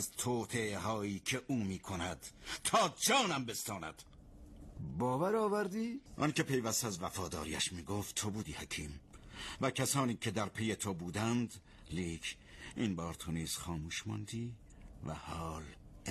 توطئه هایی که او می کند تا جانم بستاند. باور آوردی؟ آن که پیوست از وفاداریش می گفت تو بودی حکیم، و کسانی که در پی تو بودند، لیک این بار تو نیز خاموش ماندی. و حال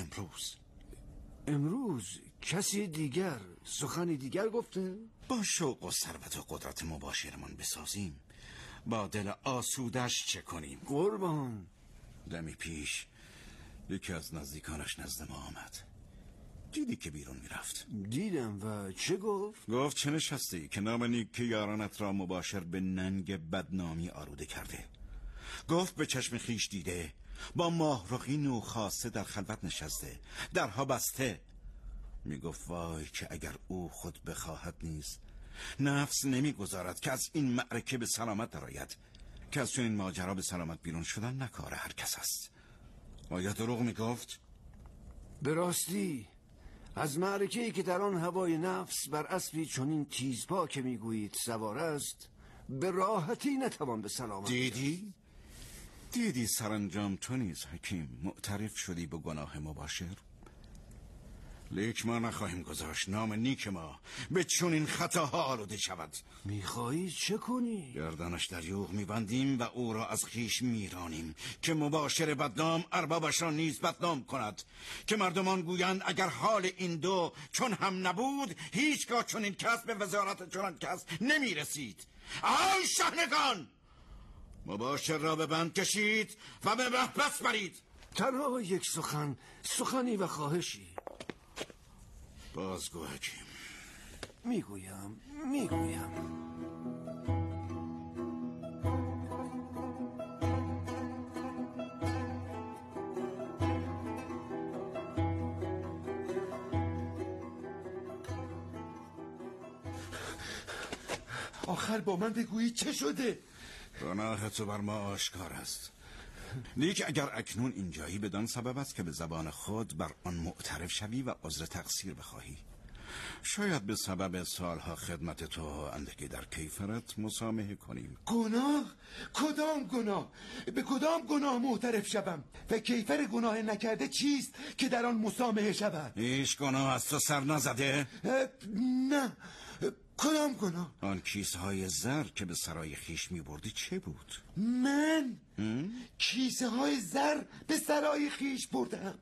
امروز کسی دیگر سخنی دیگر گفته؟ با شوق و ثروت و قدرت مباشرمان بسازیم، با دل آسودش چه کنیم؟ قربان. دمی پیش یکی از نزدیکانش نزد ما آمد. دیدی که بیرون میرفت؟ دیدم. و چه گفت؟ گفت چه نشستی که نام نیک یارانت را مباشر به ننگ بدنامی آلوده کرده. گفت به چشم خیش دیده با ماهرخی نوخاسته در خلوت نشسته، درها بسته. میگفت وای که اگر او خود بخواهد نیز نفس نمیگذارد که از این معرکه به سلامت درآید، که از چون این ماجرا به سلامت بیرون شدن نکار هر کس است. آیا دروغ میگفت؟ به راستی از معرکه‌ای که در آن هوای نفس بر اسبی چنین تیزپا که میگویید سوار است، به راحتی نتوان به سلامت. دیدی سرانجام تو نیز حکیم معترف شدی به گناه مباشر. لیک ما نخواهیم گذاشت نام نیک ما به چنین خطاها آلوده شود. میخواهی چه کنی؟ گردنش در یوغ میبندیم و او را از خیش میرانیم که مباشر بدنام اربابش را نیز بدنام کند، که مردمان گویند اگر حال این دو چون هم نبود هیچگاه چنین کس به وزارت چنان کس نمیرسید. آی شهنگان، مباشر را به بند کشید و به محبس برید. تنها یک سخنی و خواهشی. بازگو حکیم. میگویم آخر با من بگویی چه شده؟ گناه تو بر ما آشکار است. لیک اگر اکنون اینجایی بدان سبب است که به زبان خود بر آن معترف شوی و عذر تقصیر بخواهی. شاید به سبب سالها خدمت تو اندکی در کیفرت مسامحه کنیم. گناه؟ کدام گناه؟ به کدام گناه معترف شوم؟ و کیفر گناه نکرده چیست که در آن مسامحه شود؟ هیچ گناه از تو سر نزده؟ نه. کدام گناه؟ آن کیسه های زر که به سرای خیش می بردی چه بود؟ من؟ کیسه های زر به سرای خیش بردم؟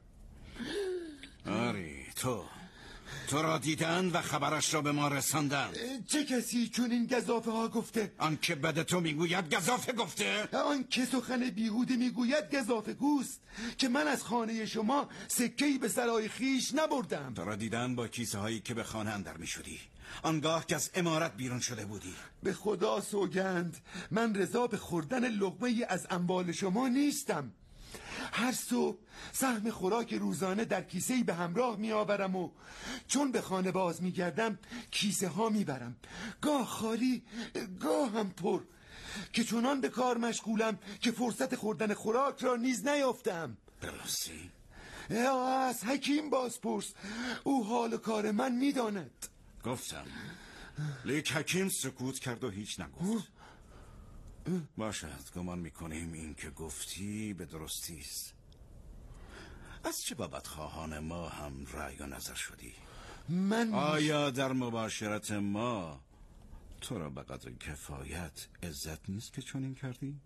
آری تو را دیدن و خبرش را به ما رساندن. چه کسی چون این گزافه ها گفته؟ آن که بد تو میگوید گزافه گفته؟ آن که سخن بیهوده میگوید گزافه گوست، که من از خانه شما سکه‌ای به سرای خیش نبردم. تو را دیدن با کیسه هایی که به خانه اندر می شدی، آنگاه که از عمارت بیرون شده بودی. به خدا سوگند من رضا به خوردن لقمه از اموال شما نیستم. هر صبح سهم خوراک روزانه در کیسه‌ای به همراه می آورم و چون به خانه باز می گردم کیسه ها می برم، گاه خالی گاه هم پر، که چنان به کار مشغولم که فرصت خوردن خوراک را نیز نیافتم. براستی؟ از حکیم بازپرس، او حال کار من می داند. گفتم. لیک حکیم سکوت کرد و هیچ نگفت. باشد، گمان میکنیم این که گفتی به درستی است. از چه بابت خواهان ما هم رأی و نظر شدی؟ آیا در مباشرت ما تو را به قدر کفایت عزت نیست که چنین کردی؟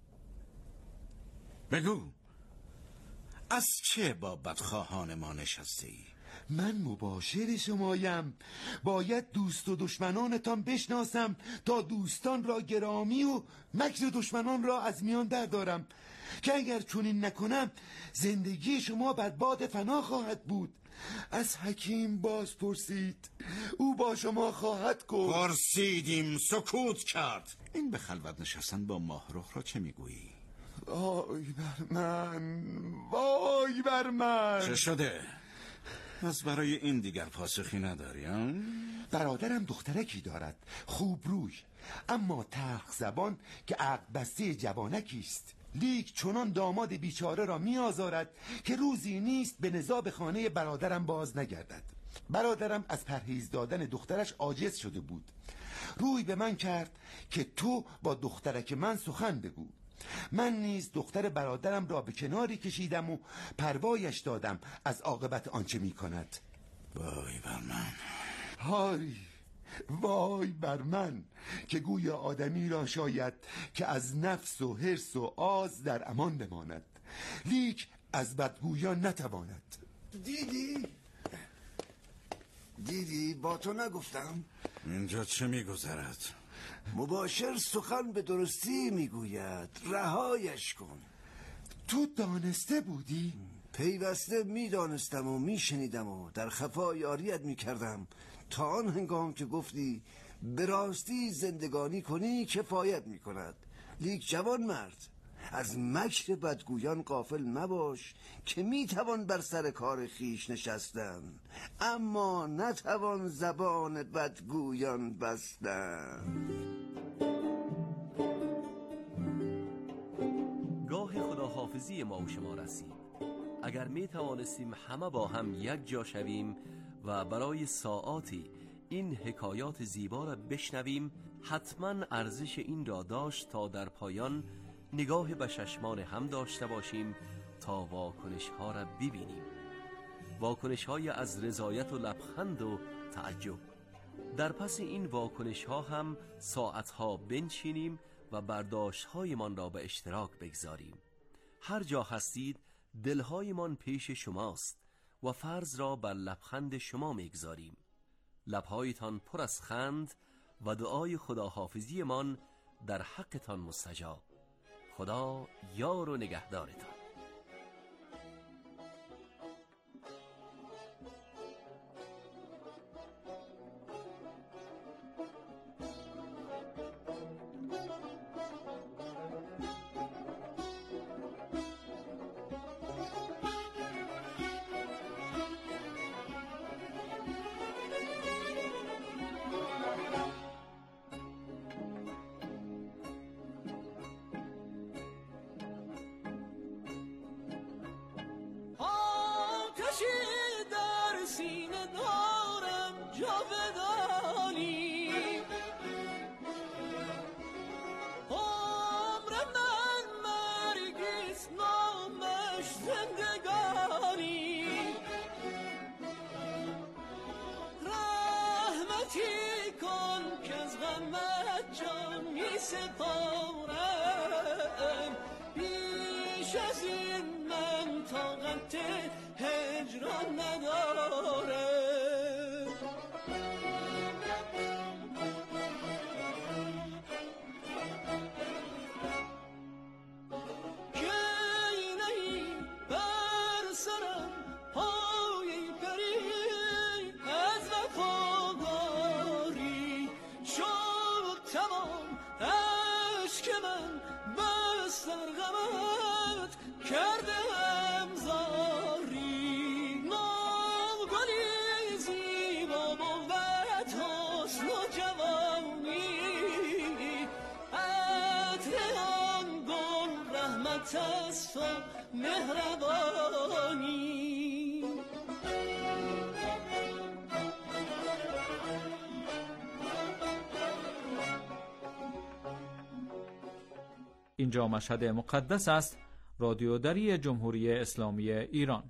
بگو، از چه بابت خواهان ما نشسته ای؟ من مباشر شمایم، باید دوست و دشمنانتان بشناسم تا دوستان را گرامی و مکر دشمنان را از میان دارم، که اگر چنین نکنم زندگی شما بر باد فنا خواهد بود. از حکیم باز پرسید، او با شما خواهد گفت. پرسیدیم، سکوت کرد. این به خلوت نشستن با ماهرخ را چه میگویی؟ وای بر من. چه شده؟ از برای این دیگر پاسخی نداری؟ برادرم دخترکی دارد، خوب روی، اما تلخ زبان که عقل بسته جوانکیست. لیک چنان داماد بیچاره را می آزارد که روزی نیست به نزا به خانه برادرم باز نگردد. برادرم از پرهیز دادن دخترش عاجز شده بود. روی به من کرد که تو با دخترک من سخن بگو. من نیز دختر برادرم را به کناری کشیدم و پروایش دادم از عاقبت آنچه می کند. وای بر من، هاری وای بر من که گویا آدمی را شاید که از نفس و حرص و آز در امان بماند، لیک از بدگویان نتواند. دیدی با تو نگفتم؟ اینجا چه میگذرد؟ مباشر سخن به درستی میگوید، رهایش کن. تو دانسته بودی؟ پیوسته میدانستم و میشنیدم و در خفا یاریت میکردم تا آن هنگام که گفتی به راستی زندگانی کنی کفایت میکند. لیک جوان مرد، از مکر بدگویان غافل مباش که میتوان بر سر کار خیش نشستن اما نتوان زبان بدگویان بستن. گاه خداحافظی ما و شما رسید. اگر می توانستیم همه با هم یک جا شویم و برای ساعاتی این حکایات زیبا را بشنویم، حتما ارزش این را داشت تا در پایان نگاه به چشمان هم داشته باشیم تا واکنش ها را ببینیم، واکنش های از رضایت و لبخند و تعجب. در پس این واکنش ها هم ساعت ها بنشینیم و برداشت هایمان را به اشتراک بگذاریم. هر جا هستید دلهایمان پیش شماست و فرض را بر لبخند شما میگذاریم. لبهایتان پر از خند و دعای خداحافظی من در حقتان مستجاب. خدا یار و نگهدارتان. سپارم بیش از این من طاقت هجران ندارم. کی نهی بر سرم پای پری از وفاداری شد تمام عشق من بس در غمت کردم زاری. نوگلی زیبا بود حسن و جوانی عطر آن گل رحمت است و مهربانی. اینجا مشهد مقدس است، رادیوداری جمهوری اسلامی ایران.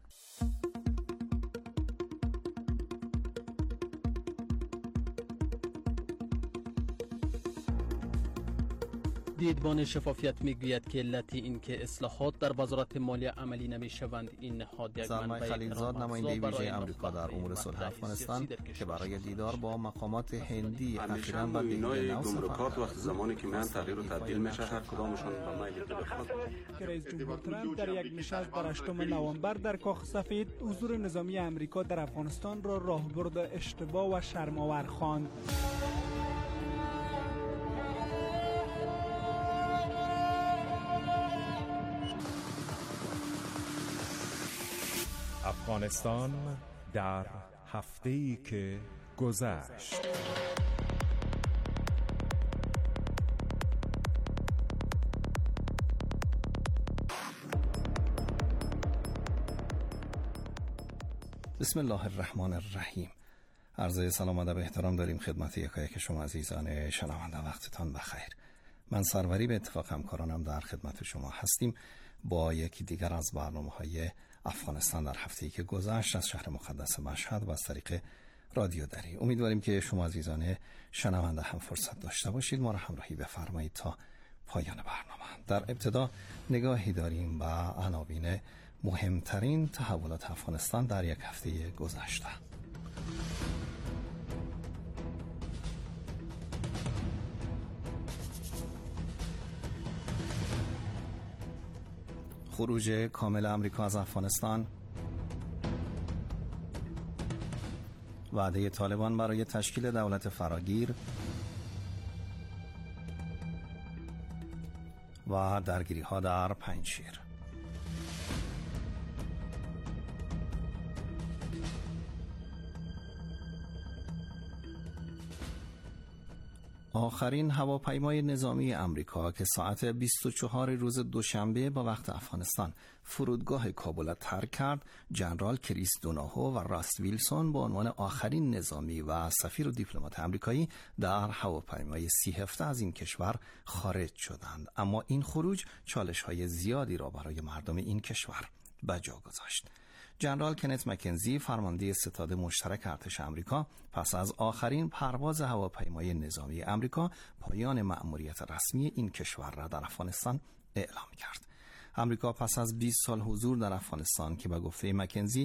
دیدبان شفافیت میگوید که علت این که اصلاحات در وزارت مالیه عملی نمیشوند این نهاد یک سرمای خلیلزاد نماینده ویژه آمریکا در امور صلح افغانستان که برای دیدار با مقامات هندی اخیراً با اینای گمرکات وقت زمانی که من تغییر و تبدیل میشه هر کدامشون به میل دل خود. رئیس جمهور ترامپ در یک نشست در 8 نوامبر در کاخ سفید حضور نظامی آمریکا در افغانستان را راهبرد اشتباه و شرم‌آور خواند. افغانستان در هفته‌ای که گذشت. بسم الله الرحمن الرحیم. عرض سلام و ادب احترام داریم خدمت یکایک شما عزیزان شنونده. وقتتان بخیر. من سروری به اتفاق همکارانم در خدمت شما هستیم با یکی دیگر از برنامه‌های افغانستان در هفته‌ای که گذشت از شهر مقدس مشهد و از طریق رادیو دری. امیدواریم که شما عزیزان شنونده هم فرصت داشته باشید ما را همراهی بفرمایید تا پایان برنامه. در ابتدا نگاهی داریم به عناوین مهمترین تحولات افغانستان در یک هفته گذشته. خروج کامل امریکا از افغانستان، وعده طالبان برای تشکیل دولت فراگیر و درگیری ها در پنجشیر. آخرین هواپیمای نظامی امریکا که ساعت 24 روز دوشنبه با وقت افغانستان فرودگاه کابل را ترک کرد، ژنرال کریس دوناهو و راست ویلسون به عنوان آخرین نظامی و سفیر و دیپلمات آمریکایی در هواپیمای C-17 از این کشور خارج شدند. اما این خروج چالش‌های زیادی را برای مردم این کشور به جا گذاشت. ژنرال کنت مکنزی فرمانده ستاد مشترک ارتش آمریکا پس از آخرین پرواز هواپیمای نظامی آمریکا پایان مأموریت رسمی این کشور را در افغانستان اعلام کرد. آمریکا پس از 20 سال حضور در افغانستان که به گفته مکنزی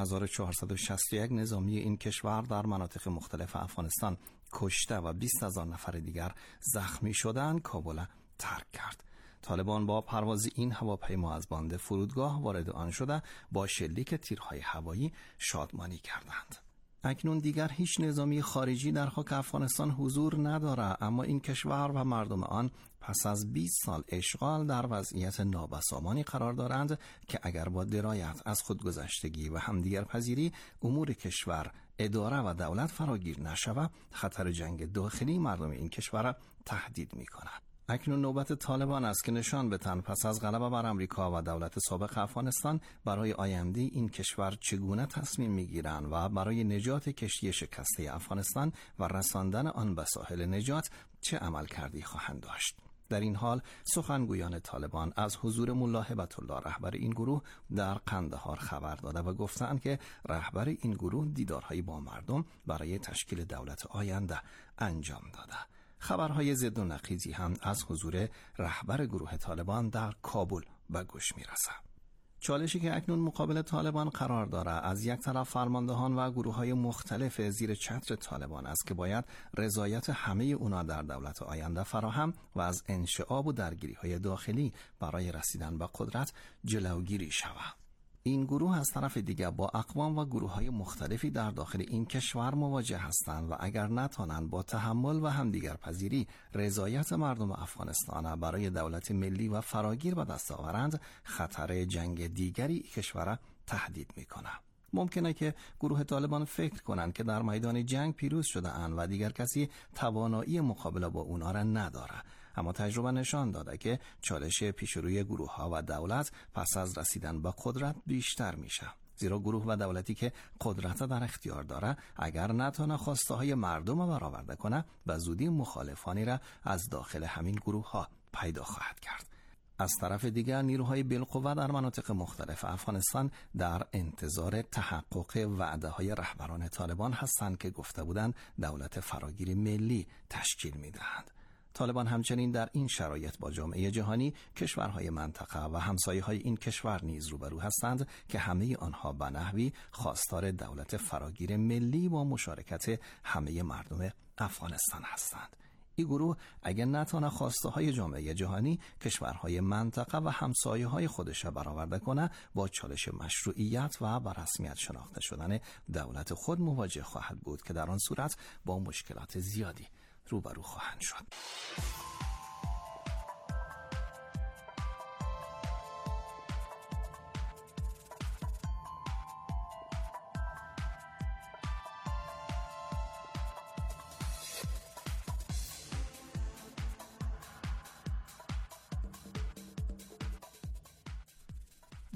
2461 نظامی این کشور در مناطق مختلف افغانستان کشته و 20,000 نفر دیگر زخمی شدند، کابل ترک کرد. طالبان با پرواز این هواپیما از باند فرودگاه وارد آن شده با شلیک تیرهای هوایی شادمانی کردند. اکنون دیگر هیچ نظامی خارجی در خاک افغانستان حضور ندارد، اما این کشور و مردم آن پس از 20 سال اشغال در وضعیت نابسامانی قرار دارند که اگر با درایت از خودگذشتگی و همدیگر پذیری امور کشور اداره و دولت فراگیر نشود، خطر جنگ داخلی مردم این کشور تهدید می‌کند. اکنون نوبت طالبان است که نشان بدهند پس از غلبه بر امریکا و دولت سابق افغانستان برای آینده این کشور چگونه تصمیم میگیرند و برای نجات کشتی شکسته افغانستان و رساندن آن به ساحل نجات چه عملکردی خواهند داشت. در این حال سخنگویان طالبان از حضور ملا هبت الله رهبر این گروه در قندهار خبر داده و گفتند که رهبر این گروه دیدارهایی با مردم برای تشکیل دولت آینده انجام داده. خبرهای ضد و نقیضی هم از حضور رهبر گروه طالبان در کابل به گوش می‌رسد. چالشی که اکنون مقابل طالبان قرار دارد از یک طرف فرماندهان و گروه‌های مختلف زیر چتر طالبان است که باید رضایت همه اونا در دولت آینده فراهم و از انشعاب و درگیری‌های داخلی برای رسیدن به قدرت جلوگیری شود. این گروه از طرف دیگر با اقوام و گروه‌های مختلفی در داخل این کشور مواجه هستند و اگر نتوانند با تحمل و همدیگر پذیری رضایت مردم افغانستان برای دولت ملی و فراگیر به دست آورند، خطر جنگ دیگری کشور تهدید می‌کند. ممکنه که گروه طالبان فکر کنند که در میدان جنگ پیروز شده اند و دیگر کسی توانایی مقابله با اونا را نداره، اما تجربه نشان داده که چالش پیشروی گروه‌ها و دولت پس از رسیدن به قدرت بیشتر میشه، زیرا گروه و دولتی که قدرت در اختیار داره اگر نتونه خواسته‌های مردم رو برآورده کنه به زودی مخالفانی را از داخل همین گروه‌ها پیدا خواهد کرد. از طرف دیگر نیروهای بالقوه در مناطق مختلف افغانستان در انتظار تحقق وعده‌های رهبران طالبان هستند که گفته بودند دولت فراگیر ملی تشکیل می‌دهند. طالبان همچنین در این شرایط با جامعه جهانی، کشورهای منطقه و همسایه‌های این کشور نیز روبرو هستند که همه آنها به نحوی خواستار دولت فراگیر ملی با مشارکت همه مردم افغانستان هستند. این گروه اگر نتونه خواسته های جامعه جهانی، کشورهای منطقه و همسایه های خودش را برآورده کنه، با چالش مشروعیت و به رسمیت شناخته شدن دولت خود مواجه خواهد بود که در آن صورت با مشکلات زیادی روبرو خواهند شد.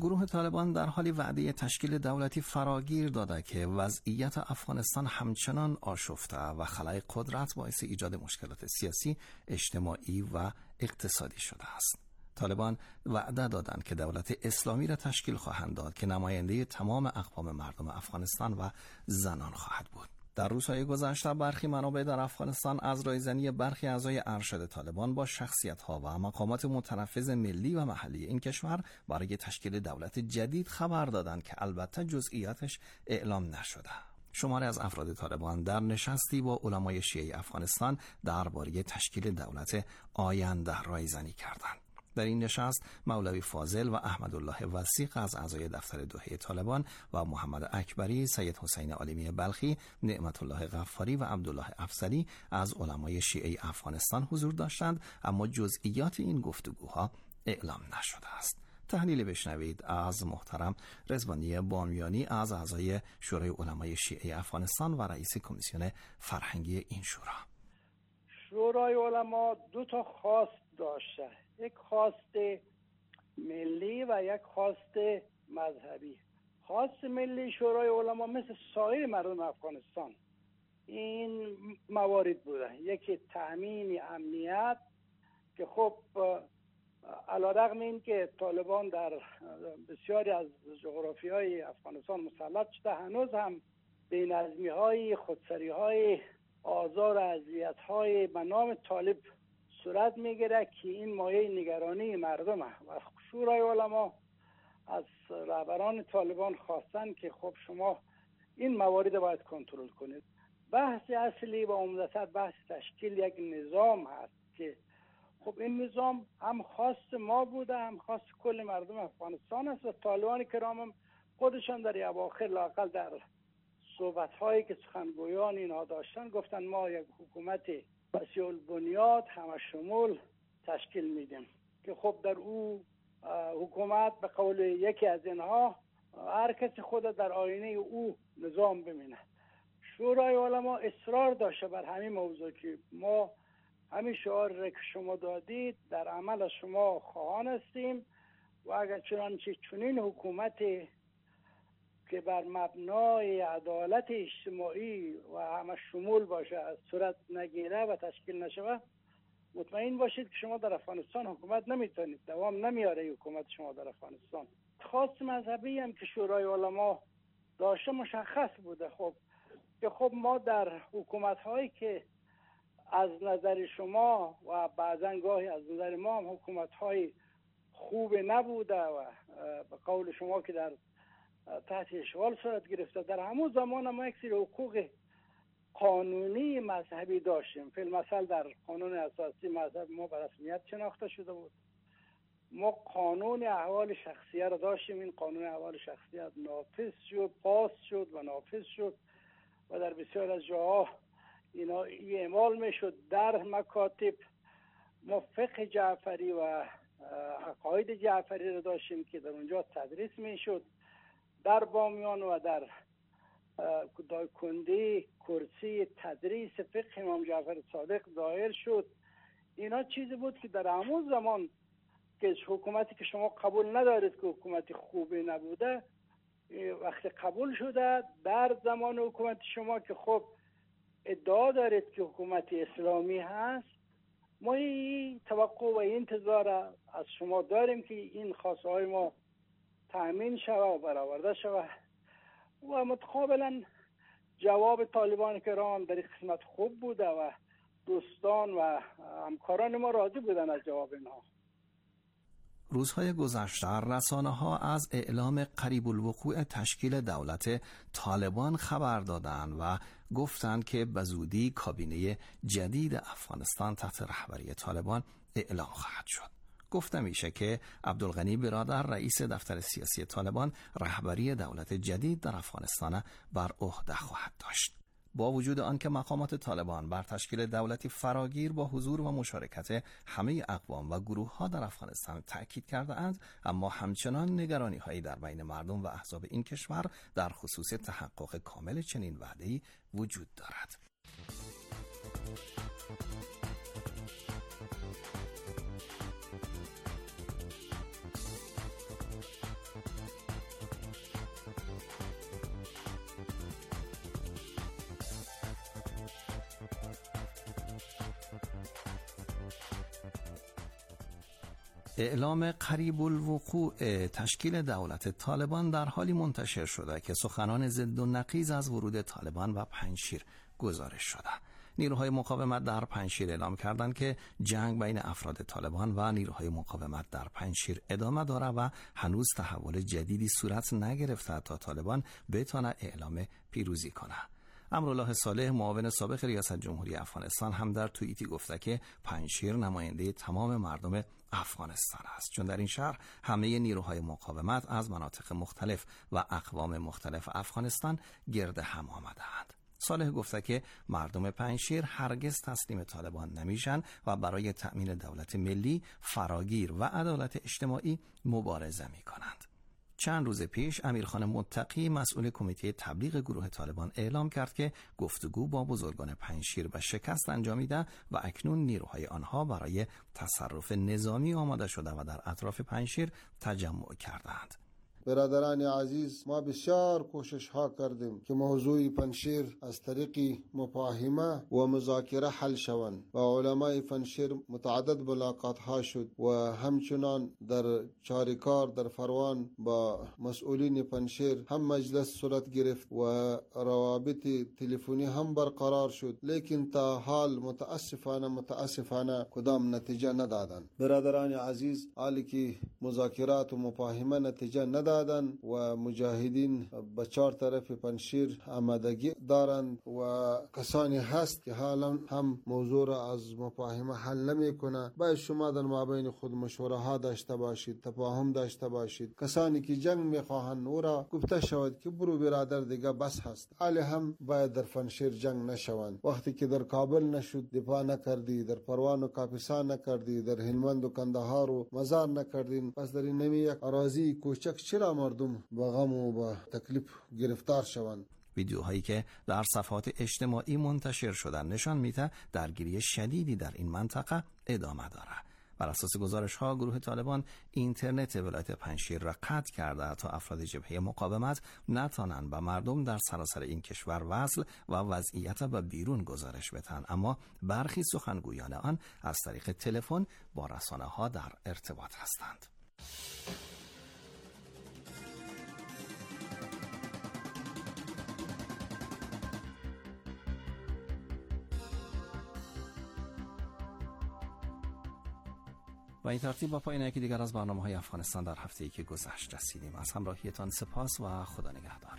گروه طالبان در حالی وعده تشکیل دولتی فراگیر داده که وضعیت افغانستان همچنان آشفته و خلای قدرت باعث ایجاد مشکلات سیاسی، اجتماعی و اقتصادی شده است. طالبان وعده دادند که دولت اسلامی را تشکیل خواهند داد که نماینده تمام اقوام مردم افغانستان و زنان خواهد بود. در روزهای گذشته برخی منابع در افغانستان از رایزنی برخی اعضای ارشد طالبان با شخصیت‌ها و مقامات متنفذ ملی و محلی این کشور برای تشکیل دولت جدید خبر دادند که البته جزئیاتش اعلام نشده. شماری از افراد طالبان در نشستی با علمای شیعه افغانستان درباره تشکیل دولت آینده رایزنی کردند. در این نشست مولوی فاضل و احمدالله وثیق از اعضای دفتر دوحه طالبان و محمد اکبری، سید حسین عالمی بلخی، نعمت الله غفاری و عبدالله افضلی از علمای شیعه افغانستان حضور داشتند، اما جزئیات این گفتگوها اعلام نشده است. تحلیل بشنوید از محترم رضوانی بامیانی از اعضای شورای علمای شیعه افغانستان و رئیس کمیسیون فرهنگی این شورا. شورای علما دو تا خواست داشته، یک خواست ملی و یک خواست مذهبی. خواست ملی شورای علما مثل سایر مردم افغانستان این موارد بوده: یکی تأمین امنیت که خب علیرغم این که طالبان در بسیاری از جغرافیای افغانستان مسلط شده، هنوز هم بی‌نظمی‌های، خودسری‌های، آزار و اذیت‌های به نام طالب صورت میگیره که این مایه نگرانی مردمه و شورای علما از رهبران طالبان خواستن که خب شما این موارد باید کنترل کنید. بحث اصلی و عمدتاً بحث تشکیل یک نظام هست که خب این نظام هم خواست ما بوده، هم خواست کل مردم افغانستان است و طالبان کرام هم خودشان در اواخر لااقل در صحبت‌هایی که سخنگویان اینها داشتن گفتن ما یک حکومت وسیع البنیاد همه شمول تشکیل میدیم که خب در او حکومت به قول یکی از اینها هر کسی خود در آینه او نظام ببینه. شورای علما اصرار داشته بر همین موضوع که ما همین شعار که شما دادید در عمل از شما خواهان هستیم و اگر چنانچه چنین حکومتی که بر مبنای عدالت اجتماعی و همه شمول باشه از صورت نگیره و تشکیل نشوه، مطمئن باشید که شما در افغانستان حکومت نمیتونید، دوام نمیاره حکومت شما در افغانستان. خواست مذهبی هم که شورای علما داشته مشخص بوده خب که خب ما در حکومت هایی که از نظر شما و بعضا گاهی از نظر ما هم حکومت های خوب نبوده و به قول شما که در تحت اشغال صورت گرفته، در همون زمان ما یک سری حقوق قانونی مذهبی داشتیم. فی المثل در قانون اساسی مذهب ما به رسمیت شناخته شده بود. ما قانون احوال شخصیه را داشتیم. این قانون احوال شخصیت نافذ شد، پاس شد و نافذ شد و در بسیار از جاها اینا اعمال میشد. در مکاتب ما فقه جعفری و عقاید جعفری را داشتیم که در اونجا تدریس میشد. در بامیان و در دایکنده کرسی تدریس فقه امام جعفر صادق دایر شد. اینا چیزی بود که در همون زمان که حکومتی که شما قبول ندارید که حکومت خوبی نبوده، وقتی قبول شده در زمان حکومت شما که خب ادعا دارید که حکومت اسلامی هست، ما این توقع و انتظار از شما داریم که این خواسته های ما تأمین شوه و برآورده شوه و متقابلا جواب طالبان کرام در این قسمت خوب بوده و دوستان و همکاران ما راضی بودن از جواب اینها. روزهای گذشته رسانه‌ها از اعلام قریب الوقوع تشکیل دولت طالبان خبر دادند و گفتند که بزودی کابینه جدید افغانستان تحت رهبری طالبان اعلام خواهد شد. گفته میشه که عبدالغنی برادر رئیس دفتر سیاسی طالبان رهبری دولت جدید در افغانستان بر عهده خواهد داشت. با وجود آنکه مقامات طالبان بر تشکیل دولتی فراگیر با حضور و مشارکت همه اقوام و گروه‌ها در افغانستان تأکید کرده اند، اما همچنان نگرانی‌هایی در بین مردم و احزاب این کشور در خصوص تحقق کامل چنین وعده‌ای وجود دارد. اعلام قریب الوقوع تشکیل دولت طالبان در حالی منتشر شده که سخنان ضد و نقیض از ورود طالبان و پنجشیر گزارش شده. نیروهای مقاومت در پنجشیر اعلام کردند که جنگ بین افراد طالبان و نیروهای مقاومت در پنجشیر ادامه داره و هنوز تحول جدیدی صورت نگرفته تا طالبان بتونه اعلام پیروزی کنه. امرالله صالح معاون سابق ریاست جمهوری افغانستان هم در توییتی گفته که پنجشیر نماینده تمام مردم افغانستان است، چون در این شهر همه نیروهای مقاومت از مناطق مختلف و اقوام مختلف افغانستان گرد هم آمده‌اند. صالح گفته که مردم پنجشیر هرگز تسلیم طالبان نمیشن و برای تأمین دولت ملی، فراگیر و عدالت اجتماعی مبارزه میکنند. چند روز پیش امیرخان متقی مسئول کمیته تبلیغ گروه طالبان اعلام کرد که گفتگو با بزرگان پنجشیر به شکست انجامیده و اکنون نیروهای آنها برای تصرف نظامی آماده شده و در اطراف پنجشیر تجمع کردند. برادران عزیز، ما بسیار کوشش ها کردیم که موضوع پنجشیر از طریق مفاهمه و مذاکره حل شوند و علمای پنجشیر متعدد ملاقات ها شد و همچنان در چاریکار در فروان با مسئولین پنجشیر هم مجلس صورت گرفت و روابط تلفنی هم برقرار شد، لیکن تا حال متاسفانه کدام نتیجه ندادند. برادران عزیز، حالی که مذاکرات و مفاهمه نتیجه ندادند و مجاهدین به 4 طرف پنجشیر آمادگی دارند و کسانی هست که حالا هم موضوع را از مفاهمه حل نمیکنه. باید شما در مابین خود مشوره ها داشته باشید، تفاهم داشته باشید. کسانی که جنگ میخواهند او را گفته شود که برو برادر دیگه بس هست. حالی هم باید در پنجشیر جنگ نشوند. وقتی که در کابل نشد دفاع نکردی، در پروان و کاپیسا نکردی، در هلمند و کندهار و مزار نکردین، پس در این نمی یک اراضی کوچک چرا مردم با غم و با تکلیف گرفتار شوند؟ ویدیوهایی که در صفحات اجتماعی منتشر شدن نشان میده درگیری شدیدی در این منطقه ادامه داره. بر اساس گزارش ها گروه طالبان اینترنت ولایت پنجشیر را قطع کرده تا افراد جبهه مقاومت نتوانند به مردم در سراسر این کشور وصل و وضعیت به بیرون گزارش بدهند، اما برخی سخنگویان آن از طریق تلفن با رسانه ها در ارتباط هستند. و این ترتیب با پایان یکی دیگر از برنامه‌های افغانستان در هفته‌ای که گذشت رسیدیم. از همراهیتان سپاس و خدا نگهدار.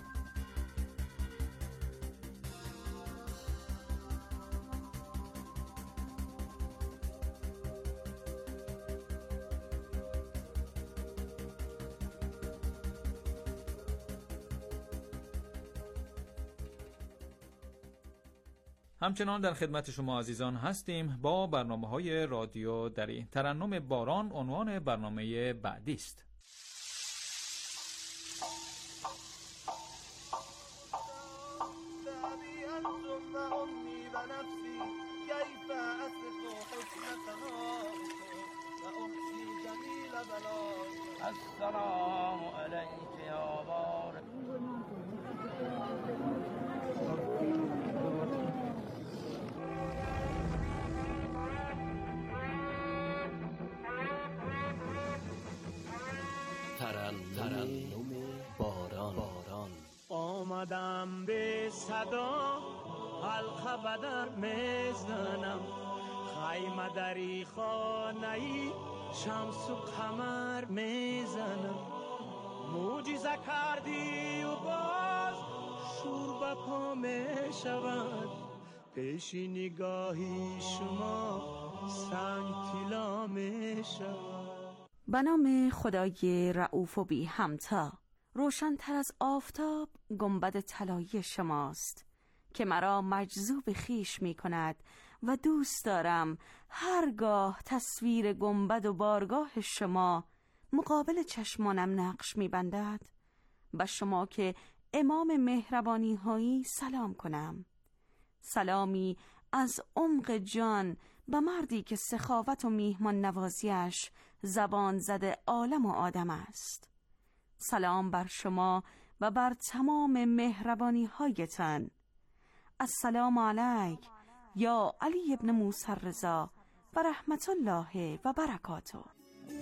همچنان در خدمت شما عزیزان هستیم با برنامه‌های رادیو دری. ترنم باران عنوان برنامه بعدی است. السلام علیک یا بارک. ترنم باران. آمدم به صدا حلقه بدر میزنم، خیمه دری خانه شمس و قمر میزنم. معجزه کردی و باز شور به پا میشود، پیش نگاهی شما سنگ طلا میشود. به نام خدای رؤوف و بی همتا. روشن‌تر از آفتاب گنبد طلایی شماست که مرا مجذوب خویش می کند و دوست دارم هرگاه تصویر گنبد و بارگاه شما مقابل چشمانم نقش می بندد به شما که امام مهربانی هایی سلام کنم. سلامی از عمق جان به مردی که سخاوت و میهمان نوازیش زبان زده عالم و آدم است. سلام بر شما و بر تمام مهربانی هایتان. السلام علیک یا علی ابن موسی الرضا و رحمت الله و برکاته.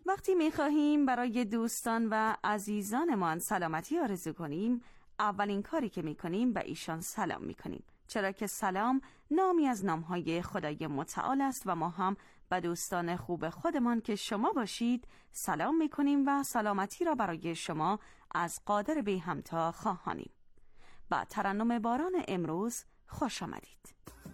وقتی می‌خواهیم برای دوستان و عزیزانمان سلامتی آرزو کنیم، اولین کاری که می‌کنیم به ایشان سلام می‌کنیم، چرا که سلام نامی از نام‌های خدای متعال است و ما هم به دوستان خوب خودمان که شما باشید سلام می‌کنیم و سلامتی را برای شما از قادر بی همتا خواهانیم. با ترنم باران امروز خوش آمدید.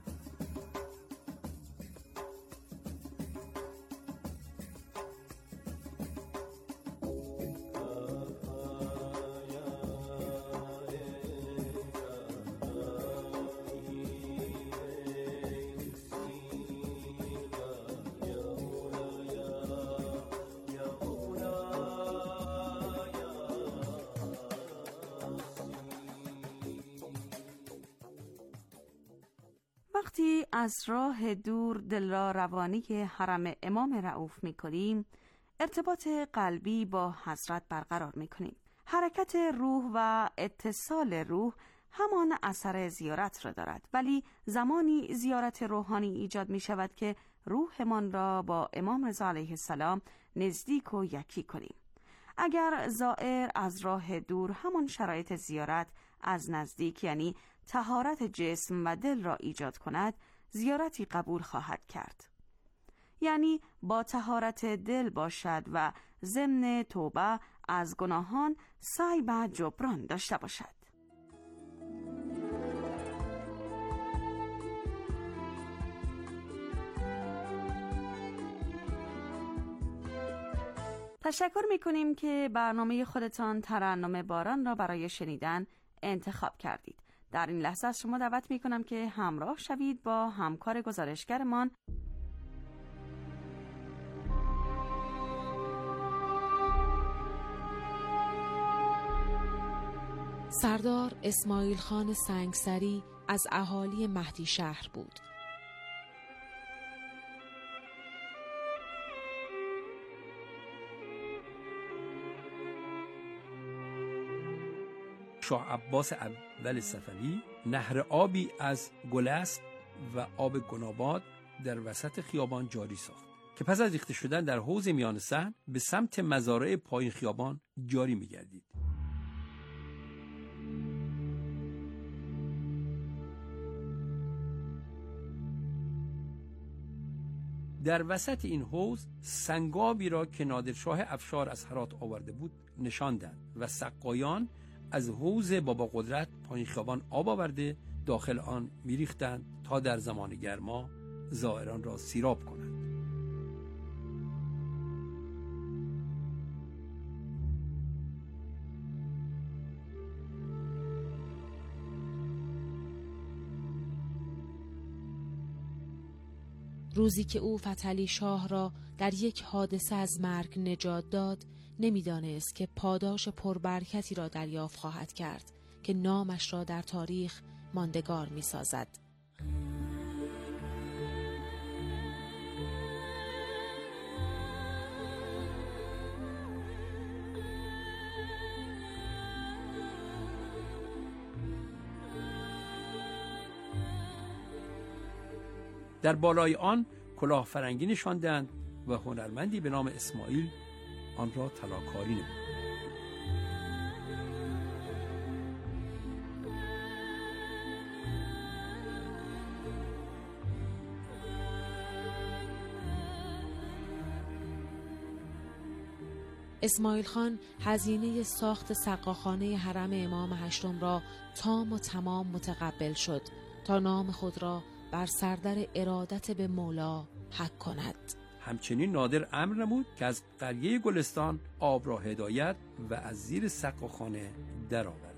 وقتی از راه دور دل را روانی حرم امام رؤوف می کنیم، ارتباط قلبی با حضرت برقرار می کنیم. حرکت روح و اتصال روح همان اثر زیارت را دارد، ولی زمانی زیارت روحانی ایجاد می شود که روحمان را با امام رضا علیه السلام نزدیک و یکی کنیم. اگر زائر از راه دور همان شرایط زیارت از نزدیک یعنی طهارت جسم و دل را ایجاد کند، زیارتی قبول خواهد کرد. یعنی با طهارت دل باشد و ضمن توبه از گناهان سعی به جبران داشته باشد. تشکر می‌کنیم که برنامه خودتان ترنم باران را برای شنیدن انتخاب کردید. در این لحظه از شما دعوت می‌کنم که همراه شوید با همکار گزارشگرمان سردار اسماعیل خان سنگسری از اهالی مهدی شهر بود. شاه عباس اول صفوی نهر آبی از گلست و آب گناباد در وسط خیابان جاری ساخت که پس از ریخته شدن در حوض میان صحن به سمت مزارع پایین خیابان جاری می‌گردید. در وسط این حوض سنگابی را که نادرشاه افشار از هرات آورده بود نشاندند و سقایان از حوض بابا قدرت پایین خیابان آب آورده داخل آن میریختند تا در زمان گرما زائران را سیراب کنند. روزی که او فتحعلی شاه را در یک حادثه از مرگ نجات داد، نمیدانست که پاداش پربرکتی را دریافت خواهد کرد که نامش را در تاریخ ماندگار می سازد. در بالای آن کلاه فرنگی نشاندند و هنرمندی به نام اسماعیل آن را طلاکاری نمود. اسماعیل خان هزینه ساخت سقاخانه حرم امام هشتم را تام و تمام متقبل شد تا نام خود را بر سردر ارادت به مولا حک کند. همچنین نادر امر نمود که از قریه گلستان آب را هدایت و از زیر سقاخانه درآورد.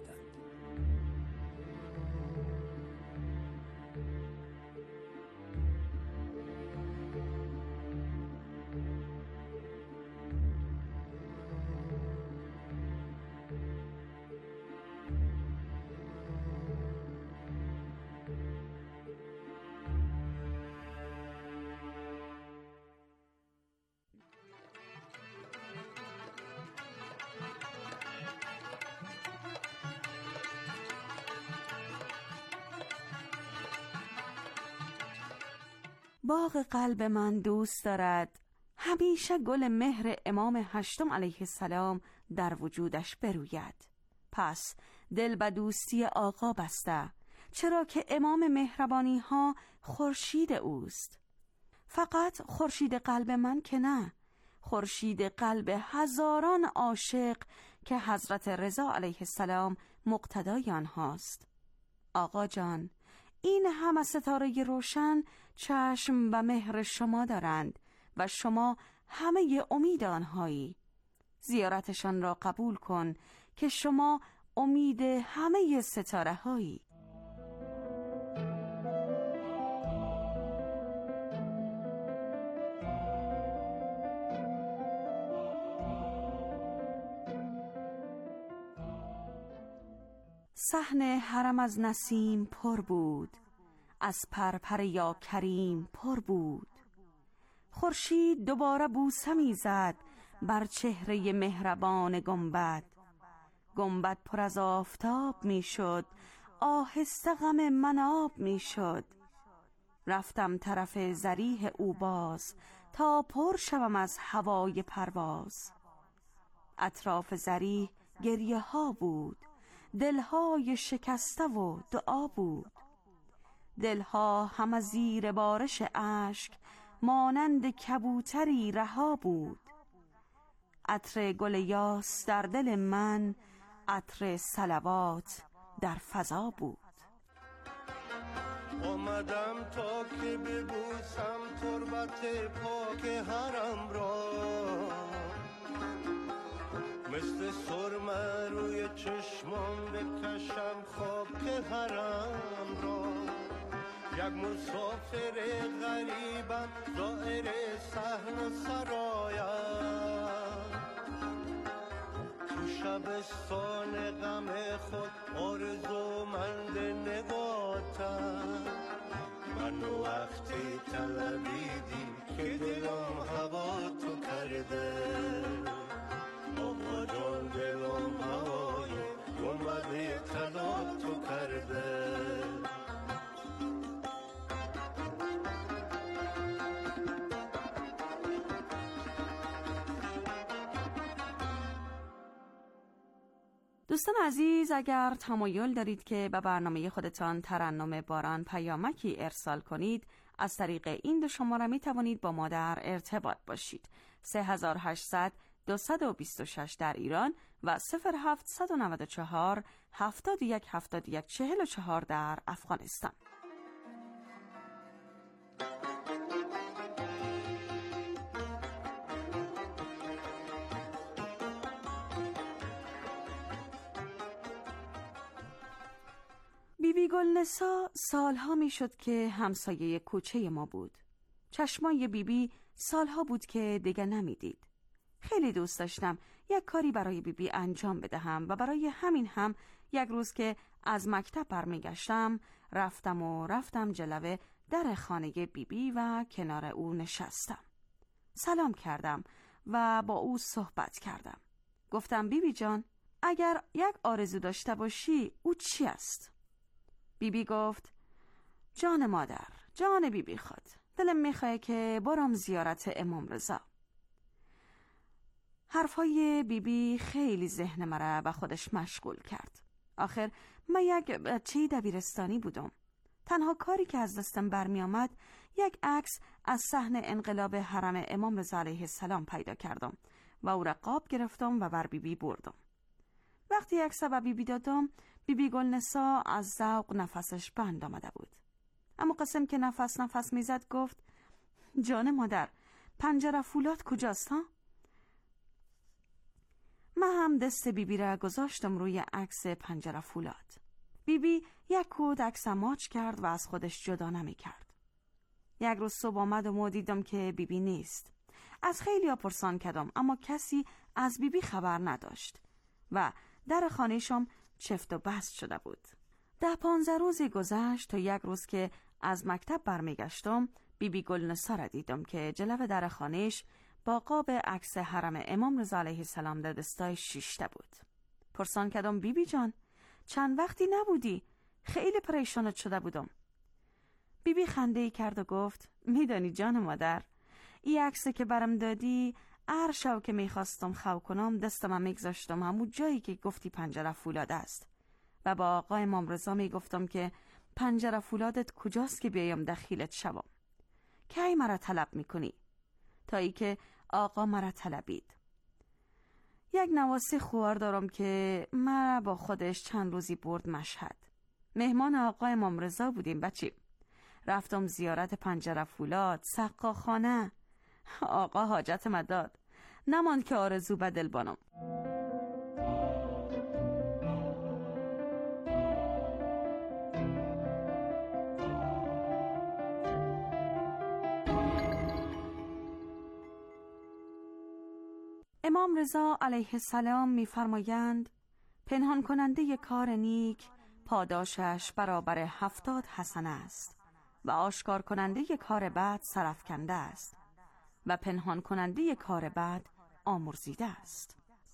باغ قلب من دوست دارد همیشه گل مهر امام هشتم علیه السلام در وجودش بروید. پس دل به دوستی آقا بسته، چرا که امام مهربانی ها خورشید اوست. فقط خورشید قلب من که نه، خورشید قلب هزاران عاشق که حضرت رضا علیه السلام مقتدای آنهاست. آقا جان، این همه ستاره روشن چشم و مهر شما دارند و شما همه امید آنهایی. زیارتشان را قبول کن که شما امید همه ستاره هایی. صحن حرم از نسیم پر بود، از پرپر یا کریم پر بود. خورشید دوباره بوسه می‌زد بر چهره مهربان گنبد. گنبد پر از آفتاب میشد، آهسته غم من آب میشد. رفتم طرف ضریح او باز تا پر شوم از هوای پرواز. اطراف ضریح گریه ها بود، دلهای شکسته و دعا بود. دلها هم زیر بارش اشک مانند کبوتری رها بود. عطر گل یاس در دل من، عطر صلوات در فضا بود. آمدم تا که ببوسم تربت پاک حرم را، مثل سرمه روی چشمان بکشم خاک حرم را. یک مسافر غریبم زائر صحن سرایم، تو شبستان غم خود آرزومند نگاتم. منو وقتی طلبیدی که دلم هوا تو کرده، آقا جان دلم هوای گنبد طلا تو کرده. دوستان عزیز، اگر تمایل دارید که به برنامه خودتان ترنم باران پیامکی ارسال کنید، از طریق این دو شماره می توانید با ما در ارتباط باشید. 3800 226 در ایران و 0794 71 71 44 در افغانستان. بیبی گلنسا سالها می شد که همسایه کوچه ما بود. چشمای بیبی سالها بود که دیگه نمیدید. خیلی دوست داشتم یک کاری برای بیبی انجام بدهم و برای همین هم یک روز که از مکتب برمیگشتم رفتم جلوه در خانه بیبی و کنار او نشستم. سلام کردم و با او صحبت کردم. گفتم بیبی جان، اگر یک آرزو داشته باشی او چی است؟ بیبی گفت جان مادر، جان بیبی خود، دلم میخواه که برم زیارت امام رضا. حرفای بیبی خیلی ذهن مرا به خودش مشغول کرد. آخر من یک بچه دبیرستانی بودم. تنها کاری که از دستم برمی آمد یک عکس از صحن انقلاب حرم امام رضا علیه السلام پیدا کردم و او را قاب گرفتم و بر بیبی بردم. وقتی عکس به بیبی دادم، بیبی گلنسا از ذوق نفسش بند آمده بود. اما قسم که نفس میزد گفت جان مادر، پنجره فولاد کجاست ها؟ من هم دست بیبی را گذاشتم روی عکس پنجره فولاد. بیبی یک کود عکس ماچ کرد و از خودش جدا نمی کرد. یک روز صبح آمدم و دیدم که بیبی نیست. از خیلی پرسان کردم اما کسی از بیبی خبر نداشت و در خانه‌شم چفت و بست شده بود. 10-15 روزی گذشت تا یک روز که از مکتب برمیگشتم، بیبی گلنسا را دیدم که جلو در خانه‌اش با قاب عکس حرم امام رضا علیه السلام در دستای شیشته بود. پرسان کردم بیبی جان، چند وقتی نبودی؟ خیلی پریشانت شده بودم. بیبی خنده‌ای کرد و گفت میدانی جان مادر، ای عکسی که برم دادی هر شو که میخواستم خو کنم دستم میگذاشتم همو جایی که گفتی پنجره فولاد است و با آقا امام رضا میگفتم که پنجره فولادت کجاست که بیایم دخیلت شوم. کی مرا طلب میکنی؟ تا ای که آقا مرا طلبید. یک نواسی خوار دارم که مرا با خودش چند روزی برد مشهد. مهمان آقا امام رضا بودیم بچی. رفتم زیارت پنجره فولاد، سقا خانه. آقا حاجت مداد. نماند که آرزو بدل بانم. امام رضا علیه السلام می‌فرمایند پنهان کننده ی کار نیک پاداشش برابر 70 حسنه است و آشکار کننده ی کار بد سرافکنده است و پنهان کننده ی کار بد آمرزیده است.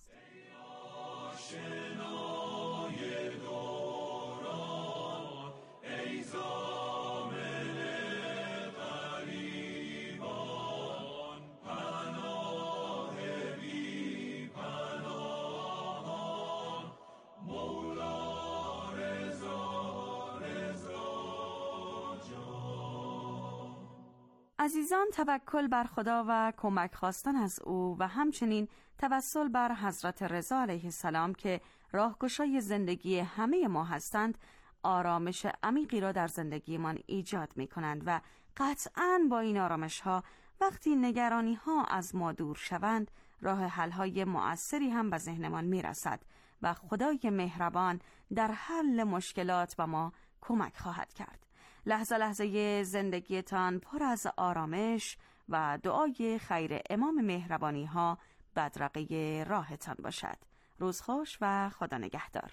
عزیزان، توکل بر خدا و کمک خواستن از او و همچنین توسل بر حضرت رضا علیه السلام که راهگشای زندگی همه ما هستند، آرامش عمیقی را در زندگیمان ایجاد می کنند و قطعاً با این آرامش ها وقتی نگرانی ها از ما دور شوند راه حل های مؤثری هم به ذهنمان می رسد و خدای مهربان در حل مشکلات به ما کمک خواهد کرد. لحظه لحظه زندگیتان پر از آرامش و دعای خیر امام مهربانی ها بدرقه راهتان باشد. روز خوش و خدا نگهدار.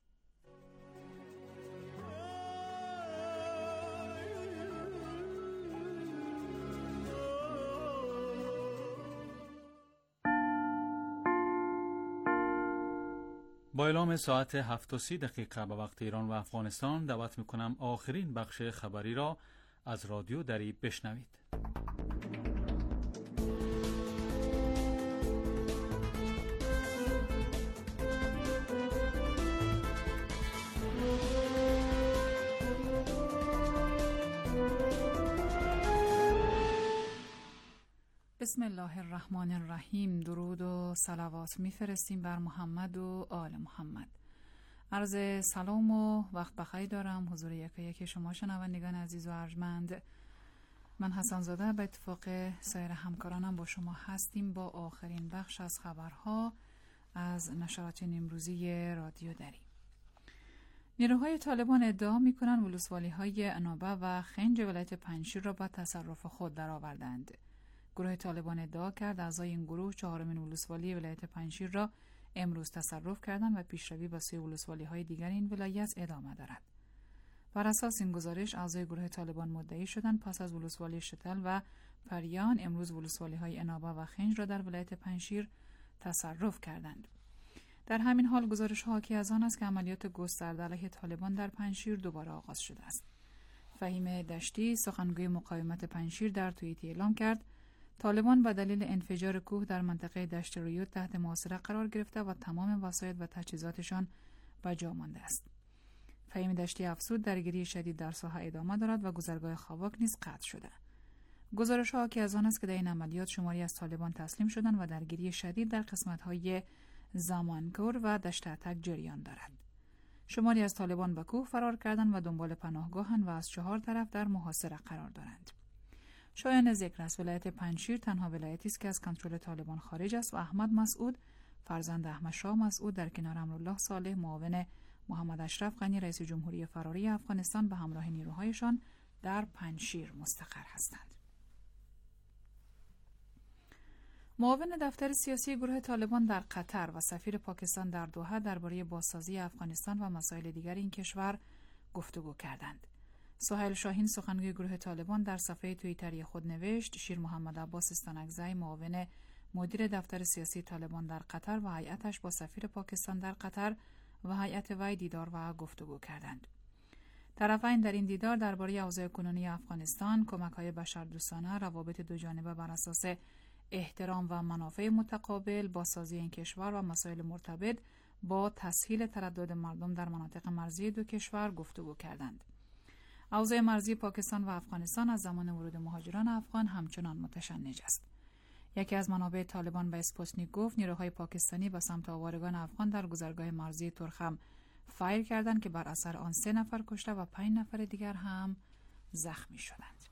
با اعلام ساعت 7:30 به وقت ایران و افغانستان دعوت میکنم آخرین بخش خبری را از رادیو دری بشنوید. بسم الله الرحمن الرحیم. درود و صلوات میفرستیم بر محمد و آل محمد. عرض سلام و وقت بخیر دارم حضور یکی شما شنوندگان عزیز و ارجمند. من حسن زاده به اتفاق سایر همکارانم با شما هستیم با آخرین بخش از خبرها از نشرات امروزی رادیو دری. نیروهای طالبان ادعا می‌کنند ولسوالی‌های عنابه و خنج ولایت پنجشیر را به تصرف خود درآوردند. گروه طالبان ادعا کرد اعضای این گروه 4مین ولسوالی ولایت پنجشیر را امروز تصرف کردند و پیشروی به سوی ولسوالی‌های دیگر این ولایت ادامه دارد. بر اساس این گزارش اعضای گروه طالبان مدعی شدند پس از ولسوالی شتل و پریان امروز ولسوالی‌های عنابه و خنج را در ولایت پنجشیر تصرف کردند. در همین حال گزارش حاکی از آن است که عملیات گسترده علیه طالبان در پنجشیر دوباره آغاز شده است. فهیم دشتی سخنگوی مقاومت پنجشیر در توییتی اعلام کرد طالبان به دلیل انفجار کوه در منطقه دشت ریوت تحت محاصره قرار گرفته و تمام وسایل و تجهیزاتشان به جا مانده است. فهیم دشتی افزود درگیری شدید در ساحه ادامه دارد و گذرگاه خاواک نیز قطع شده. گزارش ها که از آن است که در این عملیات شماری از طالبان تسلیم شدند و درگیری شدید در قسمت‌های زمانکور و دشت اتک جریان دارد. شماری از طالبان به کوه فرار کردند و دنبال پناهگاهند و از 4 طرف در محاصره قرار دارند. شایان ذکر است ولایت پنجشیر تنها ولایتی است که از کنترل طالبان خارج است و احمد مسعود فرزند احمد شاه مسعود در کنار امرالله صالح معاون محمد اشرف غنی رئیس جمهوری فراری افغانستان به همراه نیروهایشان در پنجشیر مستقر هستند. معاون دفتر سیاسی گروه طالبان در قطر و سفیر پاکستان در دوحه درباره بازسازی افغانستان و مسائل دیگر این کشور گفتگو کردند. سهیل شاهین سخنگوی گروه طالبان در صفحه توییتری خود نوشت شیر محمد عباس استانکزی معاون مدیر دفتر سیاسی طالبان در قطر و هیئتش با سفیر پاکستان در قطر و هیئت وی دیدار و گفتگو کردند. طرفین در این دیدار درباره اوضاع کنونی افغانستان، کمک‌های بشردوستانه، روابط دوجانبه بر اساس احترام و منافع متقابل، بازسازی این کشور و مسائل مرتبط با تسهیل تردد مردم در مناطق مرزی دو کشور گفتگو کردند. اوضاع مرزی پاکستان و افغانستان از زمان ورود مهاجران افغان همچنان متشنج است. یکی از منابع طالبان به اسپوتنیک گفت نیروهای پاکستانی به سمت آوارگان افغان در گذرگاه مرزی ترخم فایر کردند که بر اثر آن 3 نفر کشته و 5 نفر دیگر هم زخمی شدند.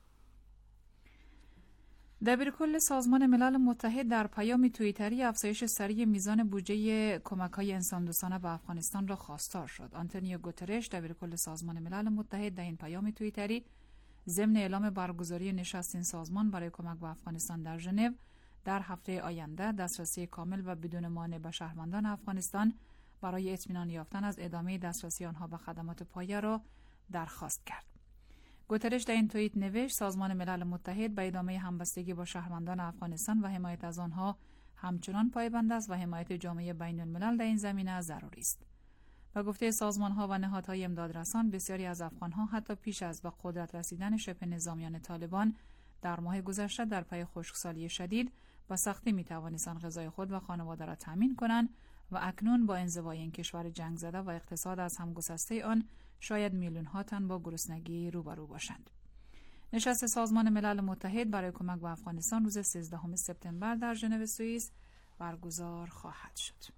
دبیرکل سازمان ملل متحد در پیام توییتری افزایش سریع میزان بودجه کمک‌های انسان‌دوستانه به افغانستان را خواستار شد. آنتونیو گوترش دبیرکل سازمان ملل متحد در این پیام توییتری ضمن اعلام برگزاری نشست این سازمان برای کمک به افغانستان در ژنو در هفته آینده دسترسی کامل و بدون مانع به شهروندان افغانستان برای اطمینان یافتن از ادامه دسترسی آنها به خدمات پایه را درخواست کرد. گوترش در این توییت نوشت سازمان ملل متحد به ادامه همبستگی با شهروندان افغانستان و حمایت از آنها همچنان پایبند است و حمایت جامعه بین الملل در این زمینه ضروری است. به گفته سازمان‌ها و نهادهای امدادرسان بسیاری از افغان‌ها حتی پیش از به قدرت رسیدن شبه نظامیان طالبان در ماه گذشته در پی خشکسالی شدید با سختی می‌توانستند غذای خود و خانواده را تامین کنند و اکنون با انزوای این کشور جنگ زده و اقتصاد از هم گسسته آن شاید میلیون‌ها تن با گرسنگی روبرو باشند. نشست سازمان ملل متحد برای کمک به افغانستان روز 13 سپتامبر در ژنو سوئیس برگزار خواهد شد.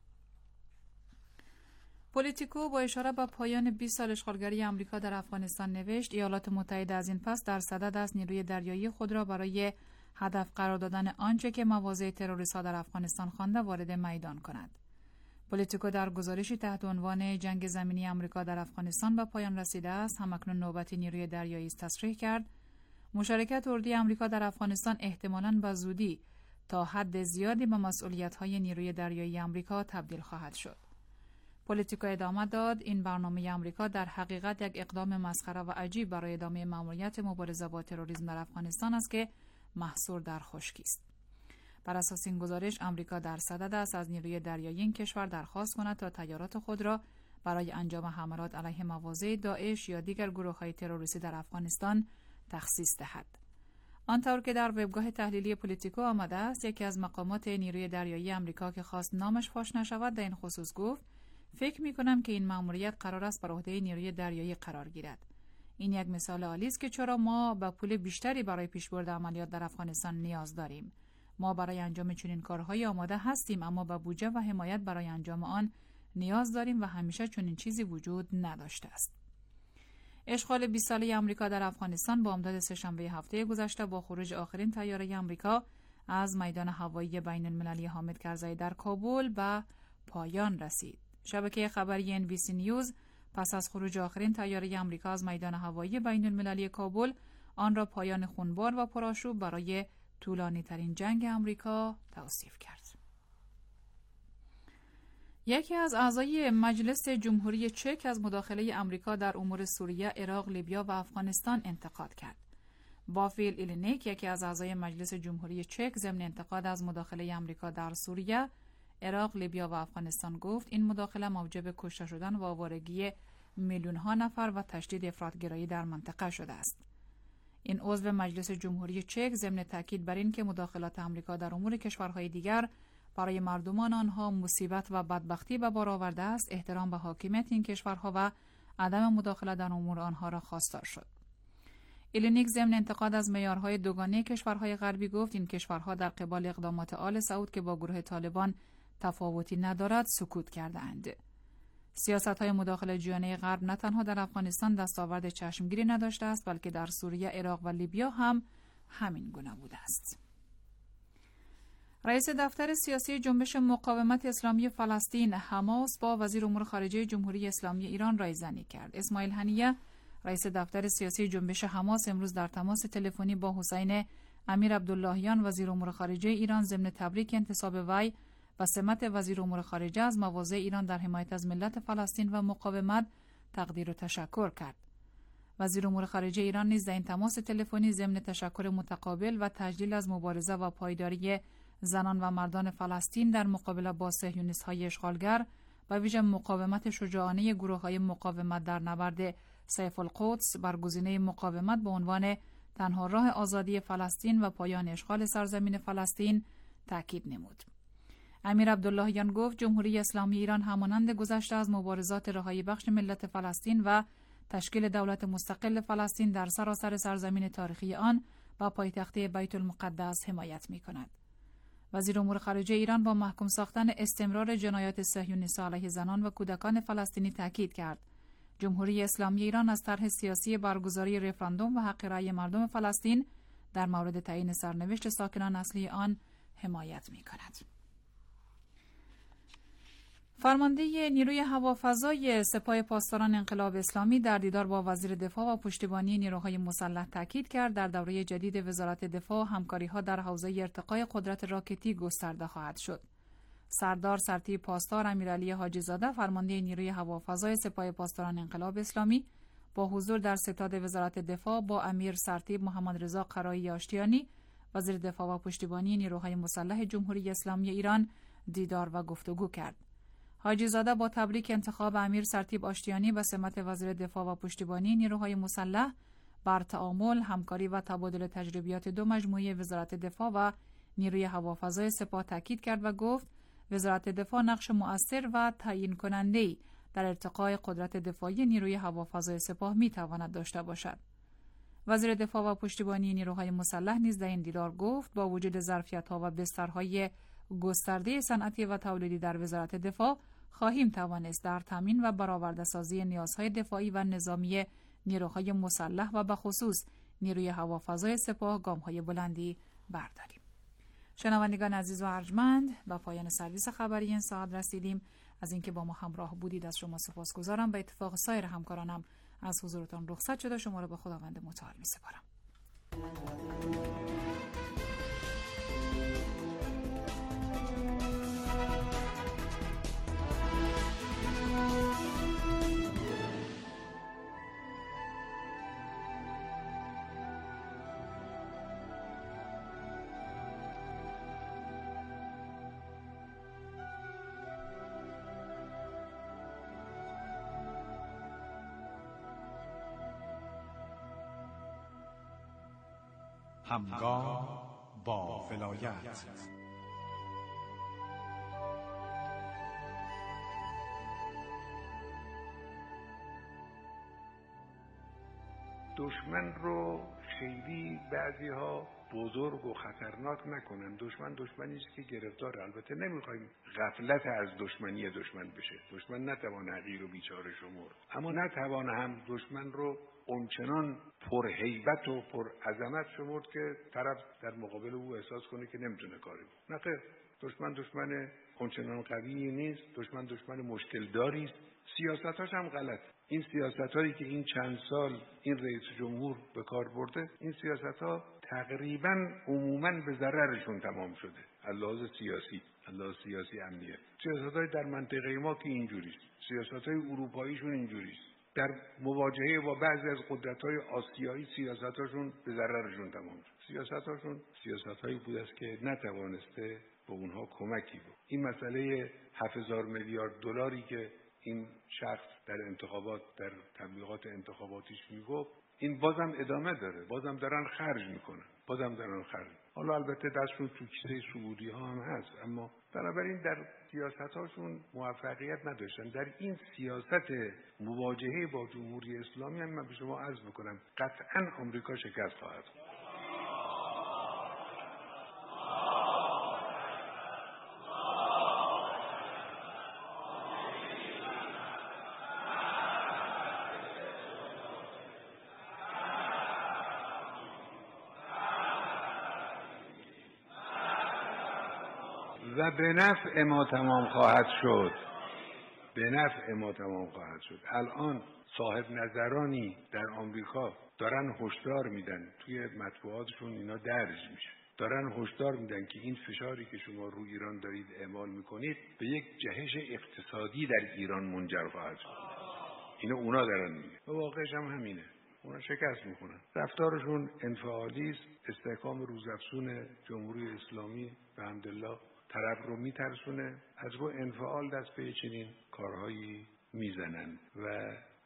پولیتیکو با اشاره به پایان 20 سال اشغالگری آمریکا در افغانستان نوشت ایالات متحده از این پس در صدد است نیروی دریایی خود را برای هدف قرار دادن آنچه که مواضع تروریست‌ها در افغانستان خوانده وارد میدان کند. پولیتیکو در گزارشی تحت عنوان جنگ زمینی آمریکا در افغانستان به پایان رسیده است، همکنون نوبت نیروی دریایی است تصریح کرد. مشارکت اردوی آمریکا در افغانستان احتمالاً به زودی تا حد زیادی به مسئولیت‌های نیروی دریایی آمریکا تبدیل خواهد شد. پولیتیکو ادامه داد این برنامه آمریکا در حقیقت یک اقدام مسخره و عجیب برای ادامه مأموریت مبارزه با تروریسم در افغانستان است که محصور در خشکی است. بر اساس این گزارش آمریکا در صدد است از نیروی دریایی این کشور درخواست کند تا تجارت خود را برای انجام حملات علیه مواضع داعش یا دیگر گروه‌های تروریستی در افغانستان تخصیص دهد. آنطور که در وبگاه تحلیلی پولیتیکو آمده است، یکی از مقامات نیروی دریایی آمریکا که خواست نامش فاش نشود در این خصوص گفت: فکر می‌کنم که این مأموریت قرار است بر عهده نیروی دریایی قرار گیرد. این یک مثال عالی است که چرا ما به پول بیشتری برای پیشبرد عملیات در افغانستان نیاز داریم. ما برای انجام چنین کارهایی آماده هستیم، اما به بودجه و حمایت برای انجام آن نیاز داریم و همیشه چنین چیزی وجود نداشته است. اشغال 20 ساله آمریکا در افغانستان با امداد سه‌شنبه هفته گذشته با خروج آخرین طیاره آمریکا از میدان هوایی بین المللی حامد کرزی در کابل به پایان رسید. شبکه خبری NBC نیوز پس از خروج آخرین طیاره آمریکا از میدان هوایی بین المللی کابل آن را پایان خونبار و پرآشوب برای طولانی ترین جنگ آمریکا توصیف کرد. یکی از اعضای مجلس جمهوری چک از مداخله آمریکا در امور سوریه، عراق، لیبیا و افغانستان انتقاد کرد. بافیل ایلینیک، یکی از اعضای مجلس جمهوری چک، ضمن انتقاد از مداخله آمریکا در سوریه، عراق، لیبیا و افغانستان گفت این مداخله موجب کشته شدن و آوارگی میلیون‌ها نفر و تشدید افراط‌گرایی در منطقه شده است. این عضو مجلس جمهوری چک ضمن تاکید بر این که مداخلات آمریکا در امور کشورهای دیگر برای مردمان آنها مصیبت و بدبختی به بار آورده است، احترام به حاکمیت این کشورها و عدم مداخله در امور آنها را خواستار شد. ایلینیک ضمن انتقاد از معیارهای دوگانه کشورهای غربی گفت این کشورها در قبال اقدامات آل سعود که با گروه طالبان تفاوتی ندارد سکوت کرده‌اند. سیاست‌های مداخله جویانه غرب نه تنها در افغانستان دستاورد چشمگیری نداشته است، بلکه در سوریه، عراق و لیبیا هم همین گونه بوده است. رئیس دفتر سیاسی جنبش مقاومت اسلامی فلسطین حماس با وزیر امور خارجه جمهوری اسلامی ایران رایزنی کرد. اسماعیل هنیه، رئیس دفتر سیاسی جنبش حماس، امروز در تماس تلفنی با حسین امیر عبداللهیان وزیر امور خارجه ایران ضمن تبریک انتصاب وی و سمت وزیر امور خارجه از مواضع ایران در حمایت از ملت فلسطین و مقاومت تقدیر و تشکر کرد. وزیر امور خارجه ایران نیز در این تماس تلفنی ضمن تشکر متقابل و تجلیل از مبارزه و پایداری زنان و مردان فلسطین در مقابله با صهیونیست‌های اشغالگر و ویژه مقاومت شجاعانه گروه‌های مقاومت در نبرد سیف القدس بر گزینه مقاومت به عنوان تنها راه آزادی فلسطین و پایان اشغال سرزمین فلسطین تاکید نمود. امیر عبداللهیان گفت جمهوری اسلامی ایران همانند گذشته از مبارزات رهایی بخش ملت فلسطین و تشکیل دولت مستقل فلسطین در سراسر سرزمین تاریخی آن و پایتخت بیت المقدس حمایت می‌کند. وزیر امور خارجه ایران با محکوم ساختن استمرار جنایات صهیونیستی علیه زنان و کودکان فلسطینی تاکید کرد جمهوری اسلامی ایران از طرح سیاسی برگزاری رفراندوم و حق رأی مردم فلسطین در مورد تعیین سرنوشت ساکنان اصلی آن حمایت می‌کند. فرمانده نیروی هوافضای سپاه پاسداران انقلاب اسلامی در دیدار با وزیر دفاع و پشتیبانی نیروهای مسلح تاکید کرد در دوره جدید وزارت دفاع همکاری‌ها در حوزه ارتقای قدرت راکتی گسترده خواهد شد. سردار سرتیپ پاسدار امیرعلی حاجی‌زاده فرمانده نیروی هوافضای سپاه پاسداران انقلاب اسلامی با حضور در ستاد وزارت دفاع با امیر سرتیپ محمد رضا قرایی آشتیانی وزیر دفاع و پشتیبانی نیروهای مسلح جمهوری اسلامی ایران دیدار و گفتگو کرد. حاجی‌زاده با تبریک انتخاب امیر سرتیپ آشتیانی به سمت وزیر دفاع و پشتیبانی نیروهای مسلح بر تعامل، همکاری و تبادل تجربیات دو مجموعه وزارت دفاع و نیروی هوافضای سپاه تاکید کرد و گفت وزارت دفاع نقش مؤثر و تعیین کننده‌ای در ارتقای قدرت دفاعی نیروی هوافضای سپاه می‌تواند داشته باشد. وزیر دفاع و پشتیبانی نیروهای مسلح نیز در این دیدار گفت با وجود ظرفیت‌ها و بسترهای گسترده صنعتی و تولیدی در وزارت دفاع خواهیم توانست در تامین و برآورده سازی نیازهای دفاعی و نظامی نیروهای مسلح و به خصوص نیروی هوافضای سپاه گام‌های بلندی برداریم. شنوندگان عزیز و ارجمند، به پایان سرویس خبری این ساعت رسیدیم. از اینکه با ما همراه بودید از شما سپاسگزارم. به اتفاق سایر همکارانم از حضورتان رخصت شده شما را به خداوند متعال می‌سپارم. همگام با ولایت. دشمن رو خیلی بعضی‌ها بزرگ و خطرناک نکنن. دشمنی است که گرفتار. البته نمیخوایم غفلت از دشمنی دشمن بشه. دشمن نتوان حقیر و بیچاره شمرد، اما نتوان هم دشمن رو اونچنان پر هیبت و پر عظمت شمرد که طرف در مقابل او احساس کنه که نمیتونه کاری کنه. نه خیر، دشمن اونچنان قوی نیست. دشمن مشکل داری است. سیاستاش هم غلط. این سیاستایی که این چند سال این رئیس جمهور به کار برده، این سیاست‌ها تقریباً عموماً به ضررشون تمام شده. از لحاظ سیاسی امنیت. سیاست‌های در منطقه ما که اینجوریست. سیاست‌های اروپاییشون اینجوریست. در مواجهه با بعضی از قدرت‌های آسیایی سیاستاشون به ضررشون تمام شد. سیاست‌هایی بود است که نتوانسته به اونها کمکی بود. این مسئله 7000 میلیارد دلاری که این شخص در تبلیغات انتخاباتیش میگفت، این بازم ادامه داره. بازم دارن خرج میکنن. حالا البته دستشون تو کیسه سعودی‌ها هم هست، اما بنابراین در سیاستاشون موفقیت نداشتن. در این سیاست مواجهه با جمهوری اسلامی هم من به شما عرض میکنم قطعاً آمریکا شکست خواهد خورد. و به نفع ما تمام خواهد شد. الان صاحب نظرانی در آمریکا دارن هشدار میدن، توی مطبوعاتشون اینا درج میشه، دارن هشدار میدن که این فشاری که شما رو ایران دارید اعمال میکنید به یک جهش اقتصادی در ایران منجر خواهد شد. اینو اونا دارن میگن. واقعش هم همینه. اونا شکست میخونن. رفتارشون انفعالی است. استحکام روزافزون جمهوری اسلامی به حمدالله طرف رو میترسونه. از رو انفعال دست به چنین کارهایی میزنن و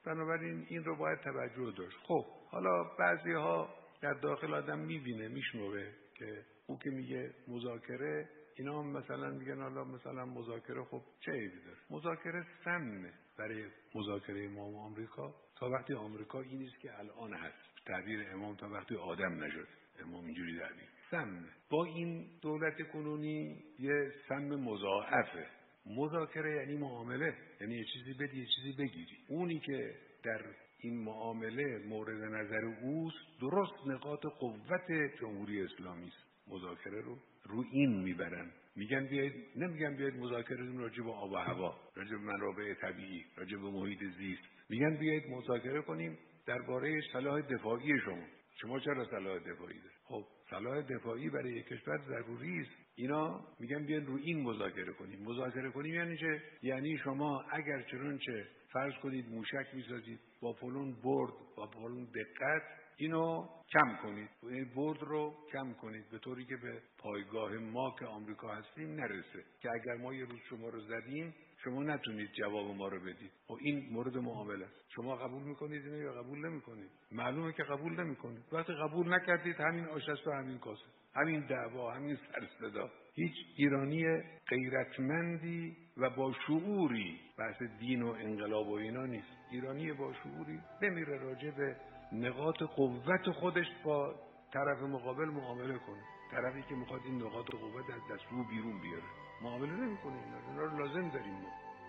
بنابراین این رو باید توجه داشت. خب حالا بعضی ها در داخل آدم میبینه میشنوه که او که میگه مذاکره، اینا هم مثلا میگن حالا مثلا مذاکره خب چه عیبی داره؟ مذاکره سمه برای مذاکره ما و آمریکا تا وقتی آمریکا این نیست که الان هست. تعبیر امام تا وقتی آدم نشد، امام اینجوری تعبیر سمه. با این دولت کنونی یه سم مضاعفه. مذاکره یعنی معامله، یعنی یه چیزی بدی یه چیزی بگیری. اونی که در این معامله مورد نظر اوست درست نقاط قوت جمهوری اسلامی است. مذاکره رو این میبرن، میگن بیاید، نمیگن بیاید مذاکره کنیم راجع به آب و هوا، راجع به منابع طبیعی، راجع به محیط زیست. میگن بیاید مذاکره کنیم درباره سلاح دفاعی شما چرا سلاح دفاعی دارید؟ خب سلاح دفاعی برای یک کشور ضروری است. اینا میگن بیاید رو این مذاکره کنیم. مذاکره کنیم یعنی چه؟ یعنی شما اگر چنانچه فرض کنید موشک میسازید با فلان برد، با فلان دقت، اینو کم کنید، این برد رو کم کنید به طوری که به پایگاه ما که آمریکا هستیم نرسه، که اگر ما یه روز شما رو زدیم شما نتونید جواب ما رو بدید. و این مورد معامله است. شما قبول میکنید اینو یا قبول نمیکنید؟ معلومه که قبول نمیکنید. وقتی قبول نکردید همین آش است و همین کاسه، همین دعوا، همین سرصدا. هیچ ایرانی غیرتمندی و با شعوری، بحث دین و انقلاب و اینا نیست، ایرانی با شعوری بمیره راجع به نقاط قوت خودش با طرف مقابل معامله کنه. طرفی که میخواد این نقاط قوت از دست رو بیرون بیاره معامله نمیکنه. اینا رو لازم داریم ما.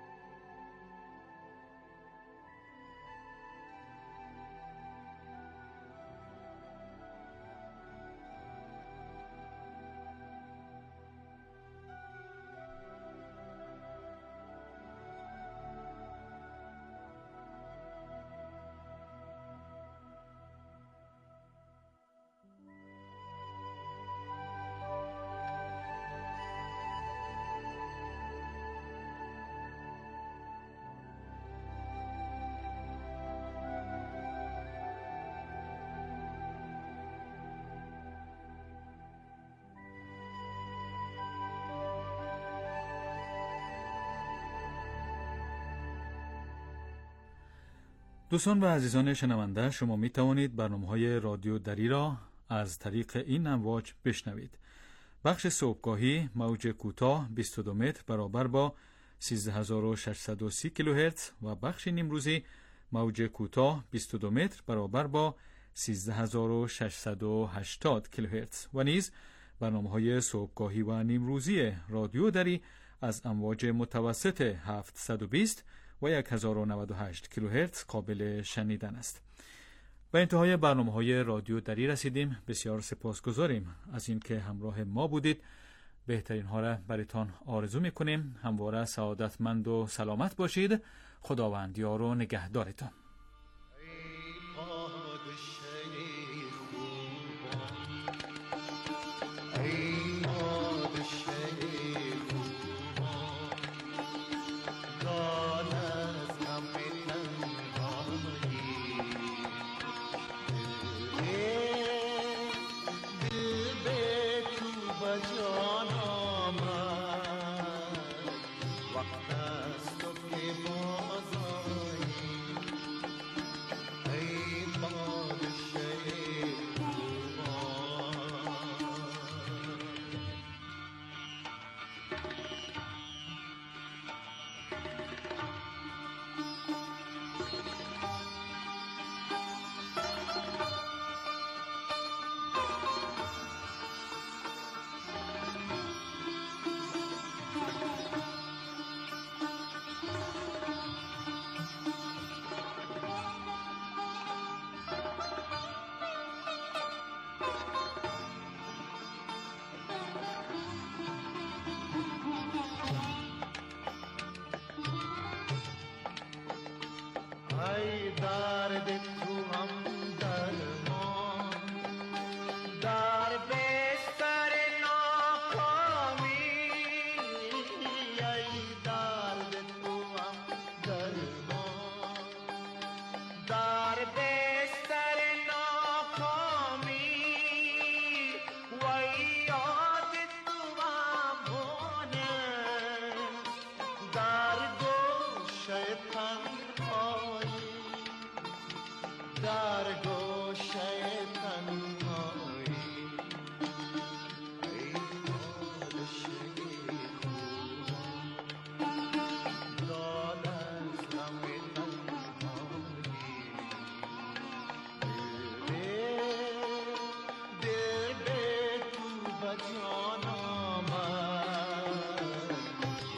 دوستان و عزیزان شنونده، شما می توانید برنامه‌های رادیو دری را از طریق این امواج بشنوید. بخش صبحگاهی موج کوتاه 22 متر برابر با 13630 کیلوهرتز و بخش نیمروزی موج کوتاه 22 متر برابر با 13680 کیلوهرتز و نیز برنامه‌های صبحگاهی و نیمروزی رادیو دری از امواج متوسط 720 و 1098 کیلوهرتز قابل شنیدن است. به انتهای برنامه‌های رادیو دری رسیدیم. بسیار سپاسگزاریم از اینکه همراه ما بودید. بهترین ها را برایتان آرزو می‌کنیم. همواره سعادتمند و سلامت باشید. خداوند یار و نگهدارتان.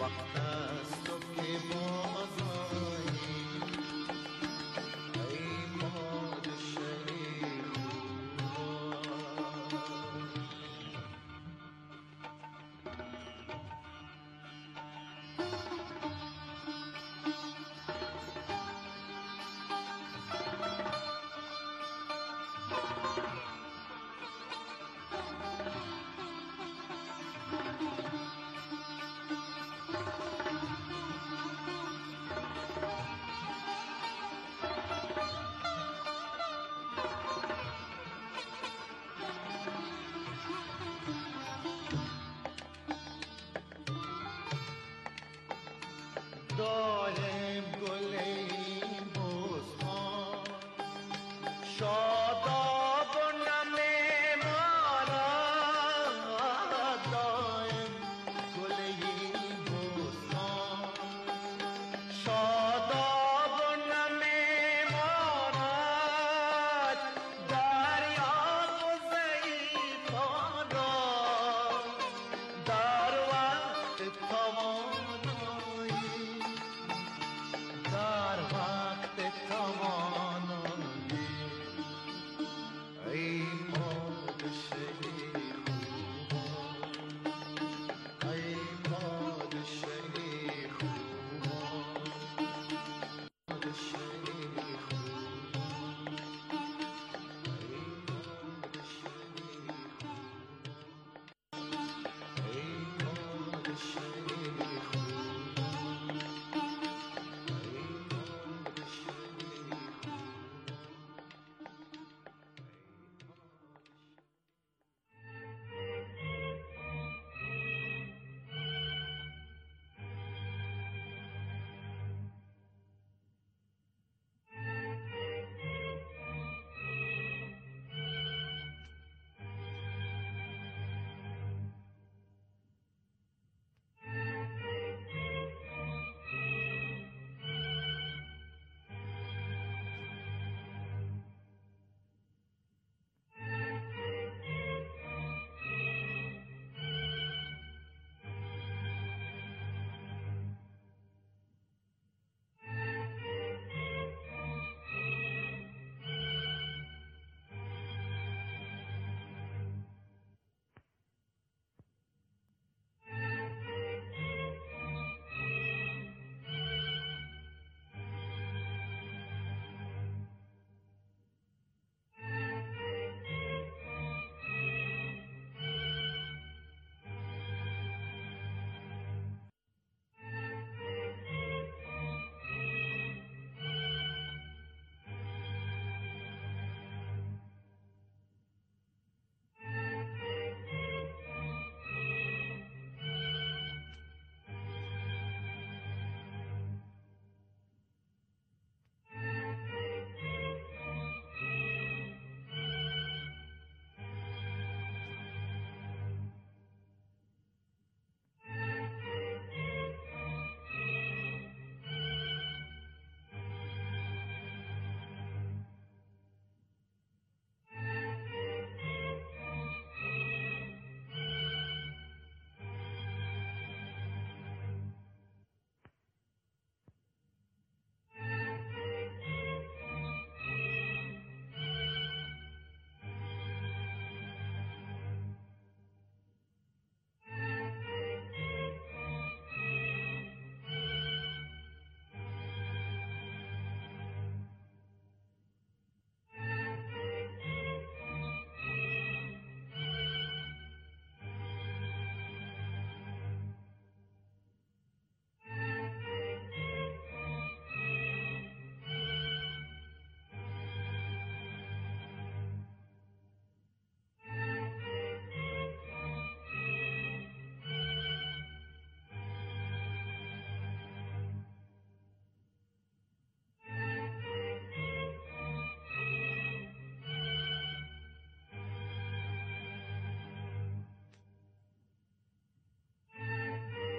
دار